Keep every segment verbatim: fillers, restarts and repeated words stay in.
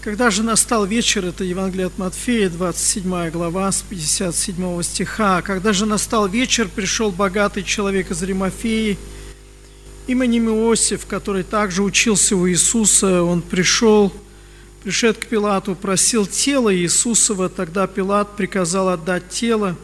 Когда же настал вечер, это Евангелие от Матфея, двадцать седьмая глава, с пятьдесят седьмого стиха. Когда же настал вечер, пришел богатый человек из Аримафеи, именем Иосиф, который также учился у Иисуса. Он пришел, пришед к Пилату, просил тело Иисусова. Тогда Пилат приказал отдать тело.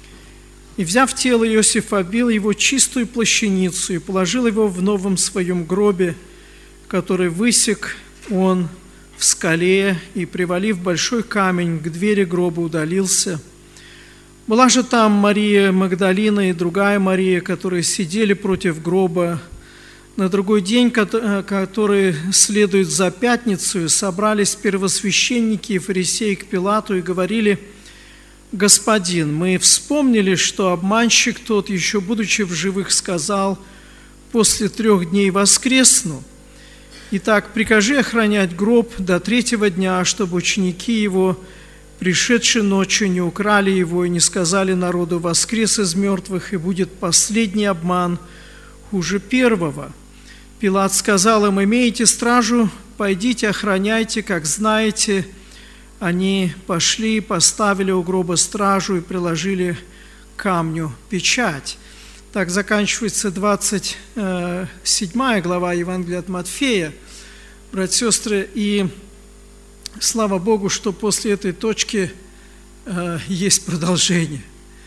И, взяв тело, Иосиф обил его чистую плащаницу и положил его в новом своем гробе, который высек он в скале, и, привалив большой камень к двери гроба, удалился. Была же там Мария Магдалина и другая Мария, которые сидели против гроба. На другой день, который следует за пятницу, собрались первосвященники и фарисеи к Пилату и говорили: «Господин, мы вспомнили, что обманщик тот, еще будучи в живых, сказал: после трех дней воскресну. Итак, прикажи охранять гроб до третьего дня, чтобы ученики его, пришедшие ночью, не украли его и не сказали народу: воскрес из мертвых, и будет последний обман хуже первого». Пилат сказал им: «Имеете стражу, пойдите, охраняйте, как знаете». Они пошли, поставили у гроба стражу и приложили к камню печать. Так заканчивается двадцать седьмая глава Евангелия от Матфея. Братья и сестры, и слава Богу, что после этой точки э, есть продолжение.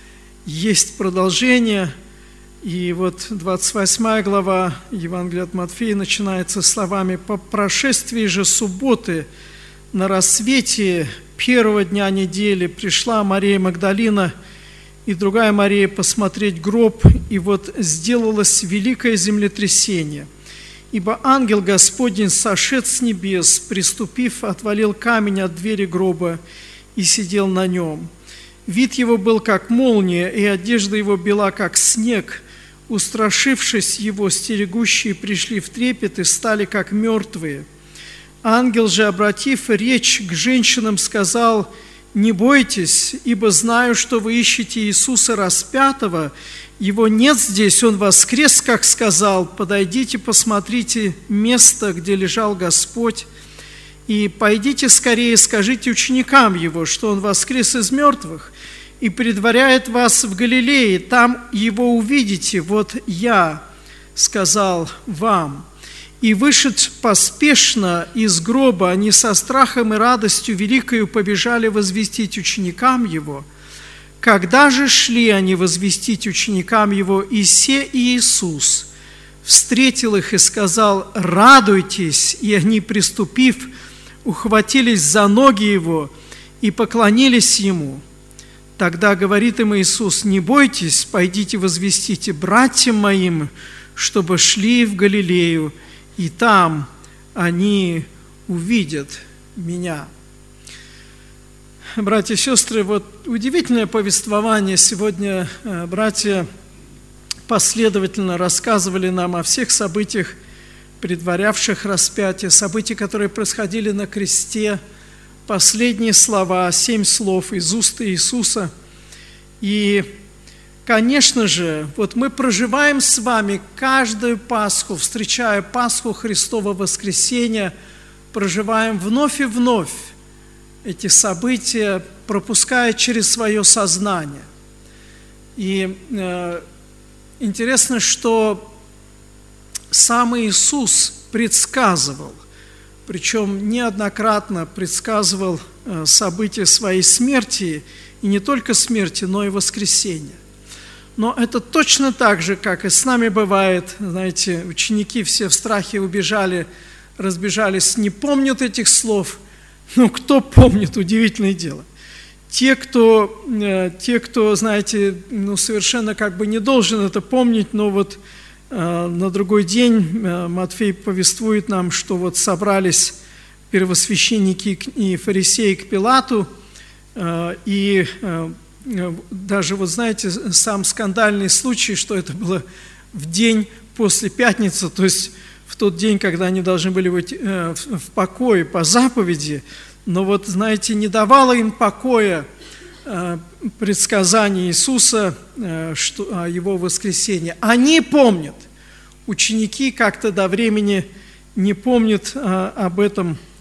Есть продолжение, и вот двадцать восьмая глава Евангелия от Матфея начинается словами: «По прошествии же субботы на рассвете первого дня недели пришла Мария Магдалина и другая Мария посмотреть гроб, и вот сделалось великое землетрясение. Ибо ангел Господень, сошед с небес, приступив, отвалил камень от двери гроба и сидел на нем. Вид его был как молния, и одежда его бела как снег. Устрашившись его, стерегущие пришли в трепет и стали как мертвые. Ангел же, обратив речь к женщинам, сказал: не бойтесь, ибо знаю, что вы ищете Иисуса распятого. Его нет здесь, Он воскрес, как сказал. Подойдите, посмотрите место, где лежал Господь, и пойдите скорее, скажите ученикам Его, что Он воскрес из мертвых и предваряет вас в Галилее. Там Его увидите. Вот я сказал вам». И, вышед поспешно из гроба, они со страхом и радостью великою побежали возвестить ученикам Его. Когда же шли они возвестить ученикам Его, и се Иисус встретил их и сказал: «Радуйтесь!» И они, приступив, ухватились за ноги Его и поклонились Ему. Тогда говорит им Иисус: «Не бойтесь, пойдите возвестите братьям моим, чтобы шли в Галилею, и там они увидят Меня». Братья и сестры, вот удивительное повествование. Сегодня братья последовательно рассказывали нам о всех событиях, предварявших распятие, события, которые происходили на кресте, последние слова, семь слов из уст Иисуса. И, конечно же, вот мы проживаем с вами каждую Пасху, встречая Пасху Христова воскресения, проживаем вновь и вновь эти события, пропуская через свое сознание. И э, интересно, что сам Иисус предсказывал, причем неоднократно предсказывал э, события своей смерти, и не только смерти, но и воскресения. Но это точно так же, как и с нами бывает. Знаете, ученики все в страхе убежали, разбежались, не помнят этих слов. Ну, кто помнит, удивительное дело. Те, кто, э, те, кто, знаете, ну, совершенно как бы не должен это помнить, но вот э, на другой день э, Матфей повествует нам, что вот собрались первосвященники и фарисеи к Пилату, э, и э, даже, вот знаете, сам скандальный случай, что это было в день после пятницы, то есть в тот день, когда они должны были быть э, в, в покое по заповеди, но вот, знаете, не давало им покоя э, предсказание Иисуса э, что, о Его воскресении. Они помнят, ученики как-то до времени не помнят э, об этом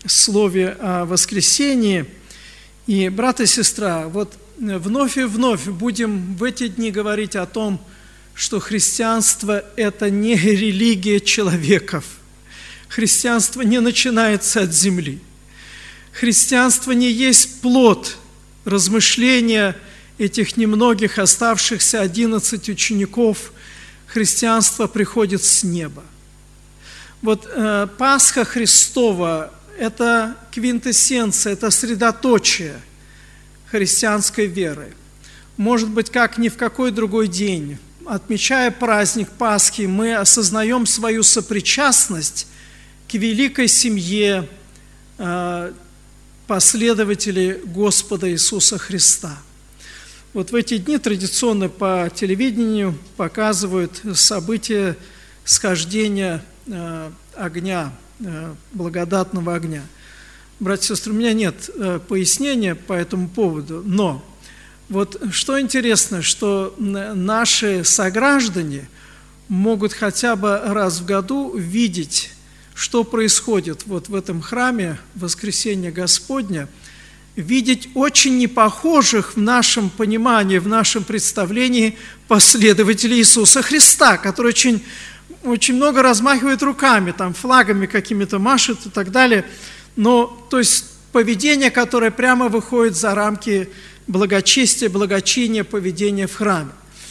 слове о воскресении. И, брат и сестра, вот вновь и вновь будем в эти дни говорить о том, что христианство – это не религия человеков. Христианство не начинается от земли. Христианство не есть плод размышления этих немногих оставшихся одиннадцати учеников. Христианство приходит с неба. Вот э, Пасха Христова – это квинтэссенция, это средоточие христианской веры. Может быть, как ни в какой другой день, отмечая праздник Пасхи, мы осознаем свою сопричастность к великой семье э, последователей Господа Иисуса Христа. Вот в эти дни традиционно по телевидению показывают события схождения э, огня, э, благодатного огня. Братья и сестры, у меня нет э, пояснения по этому поводу, но вот что интересно, что наши сограждане могут хотя бы раз в году видеть, что происходит вот в этом храме Воскресения Господня, видеть очень непохожих в нашем понимании, в нашем представлении последователей Иисуса Христа, которые очень, очень много размахивают руками, там, флагами какими-то машут и так далее. Но, то есть, поведение, которое прямо выходит за рамки благочестия, благочиния, поведения в храме.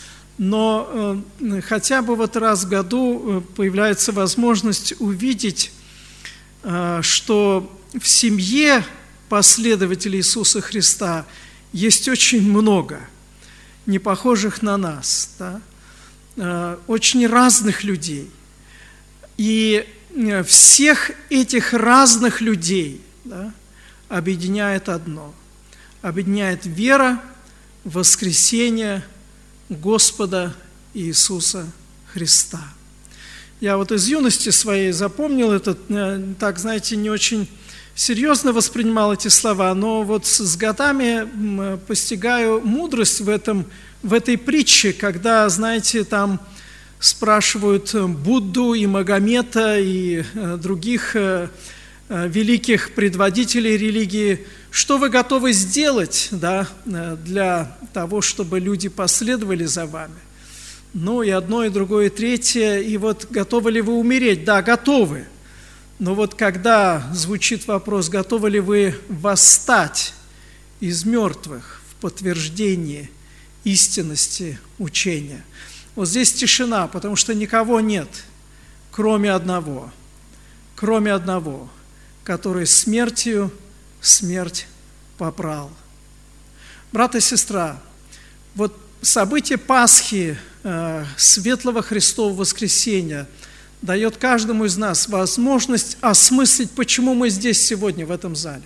Но э, хотя бы вот раз в году появляется возможность увидеть, э, что в семье последователей Иисуса Христа есть очень много не похожих на нас, да? э, очень разных людей. И э, всех этих разных людей, да, объединяет одно. Объединяет вера, воскресение Господа Иисуса Христа. Я вот из юности своей запомнил это, так, знаете, не очень серьезно воспринимал эти слова, но вот с годами постигаю мудрость в этом, в этой притче, когда, знаете, там спрашивают Будду и Магомета и других великих предводителей религии, что вы готовы сделать, да, для того, чтобы люди последовали за вами? Ну, и одно, и другое, и третье. И вот готовы ли вы умереть? Да, готовы. Но вот когда звучит вопрос, готовы ли вы восстать из мертвых в подтверждении истинности учения? Вот здесь тишина, потому что никого нет, кроме одного, кроме одного, который смертью смерть попрал. Брат и сестра, вот событие Пасхи, э, Светлого Христова Воскресения дает каждому из нас возможность осмыслить, почему мы здесь сегодня в этом зале.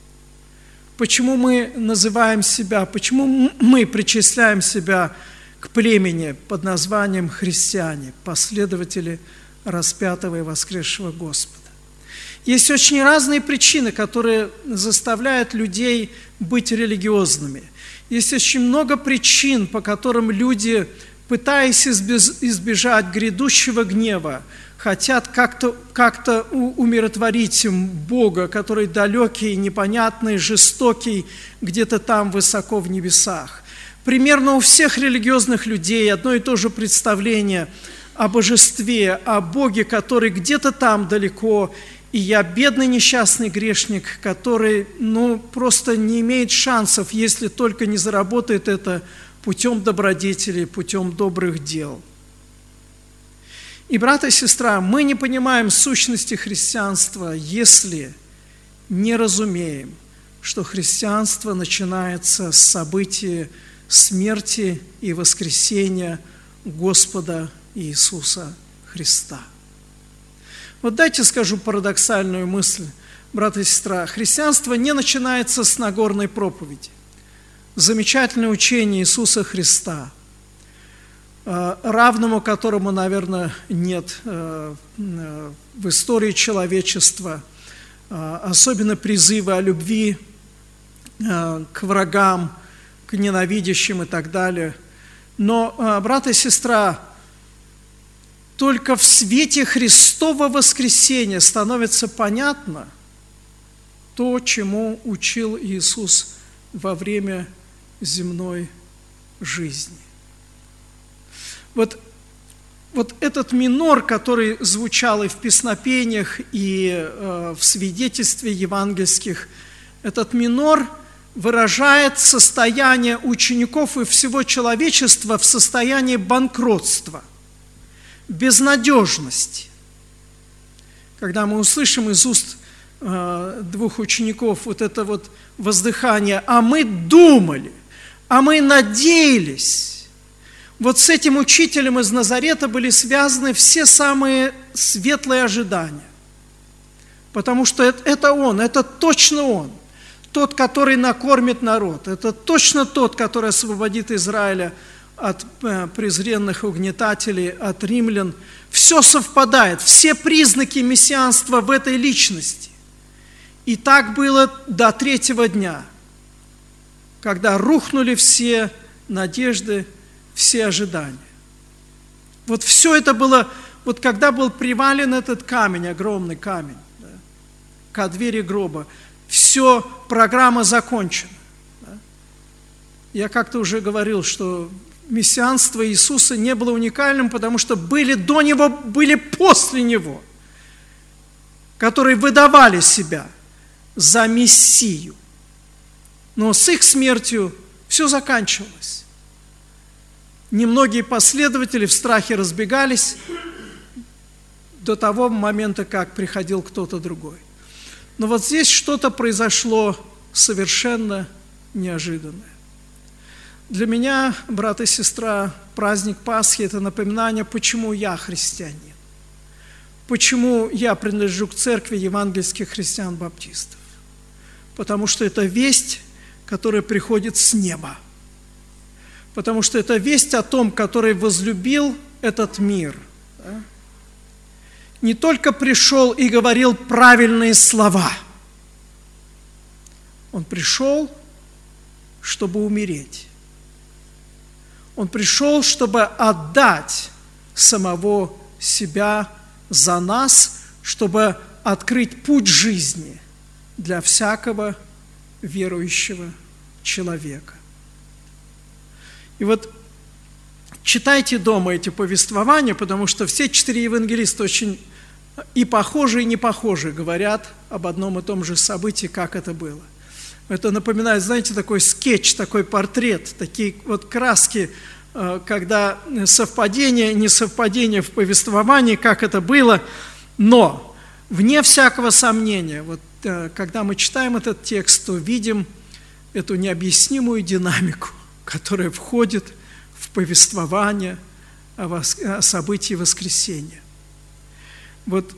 Почему мы называем себя, почему мы причисляем себя к племени под названием христиане, последователи распятого и воскресшего Господа. Есть очень разные причины, которые заставляют людей быть религиозными. Есть очень много причин, по которым люди, пытаясь избежать грядущего гнева, хотят как-то, как-то умиротворить Бога, который далекий, непонятный, жестокий, где-то там высоко в небесах. Примерно у всех религиозных людей одно и то же представление о божестве, о Боге, который где-то там далеко, и я бедный несчастный грешник, который, ну, просто не имеет шансов, если только не заработает это путем добродетели, путем добрых дел. И, брат и сестра, мы не понимаем сущности христианства, если не разумеем, что христианство начинается с события смерти и воскресения Господа Иисуса Христа. Вот дайте скажу парадоксальную мысль, брат и сестра. Христианство не начинается с Нагорной проповеди. Замечательное учение Иисуса Христа, равному которому, наверное, нет в истории человечества, особенно призывы о любви к врагам, к ненавидящим и так далее. Но, брат и сестра, только в свете Христова воскресения становится понятно, то, чему учил Иисус во время земной жизни. Вот, вот этот минор, который звучал и в песнопениях, и э, в свидетельстве евангельских, этот минор выражает состояние учеников и всего человечества в состоянии банкротства, безнадежности. Когда мы услышим из уст э, двух учеников вот это вот воздыхание: «А мы думали, а мы надеялись». Вот с этим учителем из Назарета были связаны все самые светлые ожидания. Потому что это он, это точно он. Тот, который накормит народ. Это точно тот, который освободит Израиля от презренных угнетателей, от римлян. Все совпадает, все признаки мессианства в этой личности. И так было до третьего дня, когда рухнули все надежды, все ожидания. Вот все это было, вот когда был привален этот камень, огромный камень, да, ко двери гроба, все, программа закончена. Да. Я как-то уже говорил, что мессианство Иисуса не было уникальным, потому что были до Него, были после Него, которые выдавали себя за Мессию. Но с их смертью все заканчивалось. Немногие последователи в страхе разбегались до того момента, как приходил кто-то другой. Но вот здесь что-то произошло совершенно неожиданное. Для меня, брат и сестра, праздник Пасхи – это напоминание, почему я христианин, почему я принадлежу к церкви евангельских христиан-баптистов. Потому что это весть, которая приходит с неба. Потому что это весть о том, который возлюбил этот мир. Да? Не только пришел и говорил правильные слова. Он пришел, чтобы умереть. Он пришел, чтобы отдать самого себя за нас, чтобы открыть путь жизни для всякого верующего человека. И вот читайте дома эти повествования, потому что все четыре евангелиста очень и похожи, и не похожи говорят об одном и том же событии, как это было. Это напоминает, знаете, такой скетч, такой портрет, такие вот краски, когда совпадение, несовпадение в повествовании, как это было, но вне всякого сомнения, вот когда мы читаем этот текст, то видим эту необъяснимую динамику, которая входит в повествование о, вос... о событии воскресения. Вот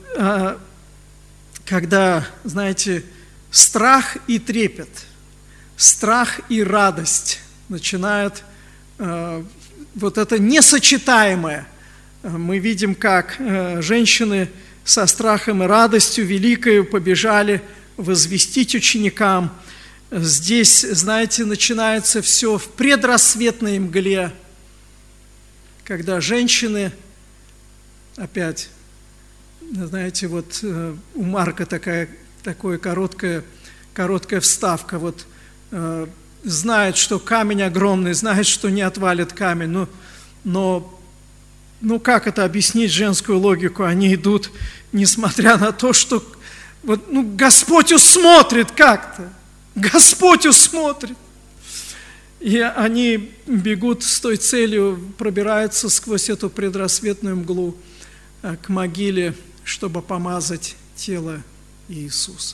когда, знаете, страх и трепет, страх и радость начинают, вот это несочетаемое. Мы видим, как женщины со страхом и радостью великою побежали возвестить ученикам. Здесь, знаете, начинается все в предрассветной мгле, когда женщины, опять, знаете, вот у Марка такая, такая короткая, короткая вставка, вот э, знает, что камень огромный, знает, что не отвалит камень, но, но ну как это объяснить женскую логику? Они идут, несмотря на то, что вот, ну, Господь усмотрит как-то. Господь усмотрит. И они бегут с той целью, пробираются сквозь эту предрассветную мглу к могиле, чтобы помазать тело Иисуса.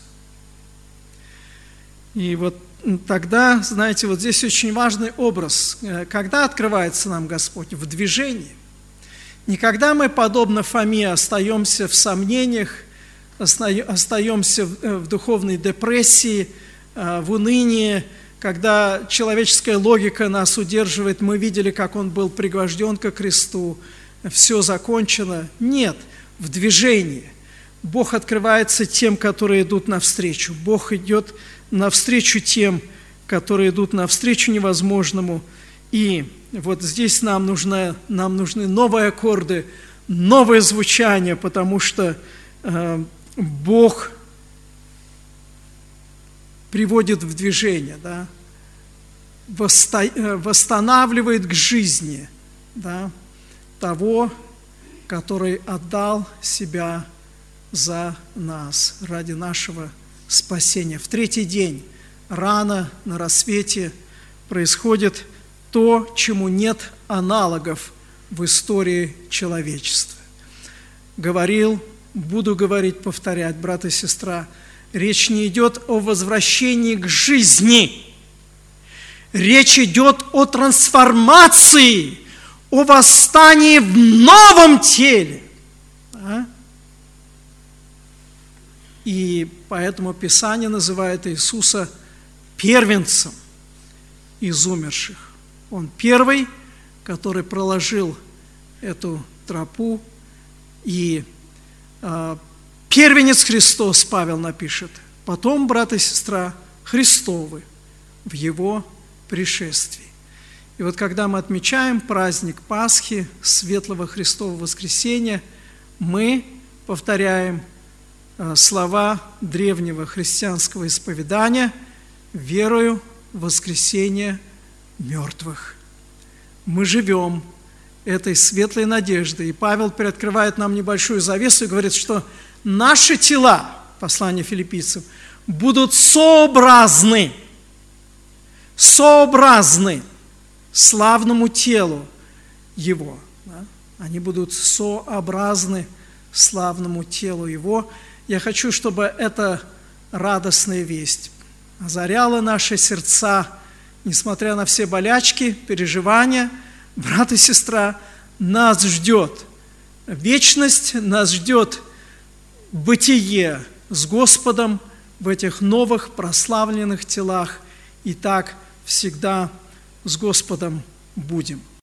И вот тогда, знаете, вот здесь очень важный образ. Когда открывается нам Господь? В движении. Не когда мы, подобно Фоме, остаемся в сомнениях, остаемся в духовной депрессии, в унынии, когда человеческая логика нас удерживает, мы видели, как он был пригвожден ко кресту, все закончено. Нет, в движении. Бог открывается тем, которые идут навстречу. Бог идет навстречу тем, которые идут навстречу невозможному. И вот здесь нам, нужно, нам нужны новые аккорды, новое звучание, потому что э, Бог приводит в движение, да, восстанавливает к жизни, да, того, который отдал себя за нас, ради нашего спасения. В третий день, рано на рассвете, происходит то, чему нет аналогов в истории человечества. Говорил, буду говорить, повторять, брат и сестра, речь не идет о возвращении к жизни. Речь идет о трансформации, о восстании в новом теле. А? И поэтому Писание называет Иисуса первенцем из умерших. Он первый, который проложил эту тропу, и э, первенец Христос, Павел напишет, потом, брат и сестра, Христовы в Его пришествии. И вот когда мы отмечаем праздник Пасхи, Светлого Христового Воскресения, мы повторяем э, слова древнего христианского исповедания «Верую в воскресение мертвых». Мы живем этой светлой надеждой. И Павел приоткрывает нам небольшую завесу и говорит, что наши тела, послание филиппийцам, будут сообразны, сообразны славному телу Его. Да? Они будут сообразны славному телу Его. Я хочу, чтобы эта радостная весть озаряла наши сердца, несмотря на все болячки, переживания. Брат и сестра, нас ждет вечность, нас ждет бытие с Господом в этих новых прославленных телах. И так всегда с Господом будем.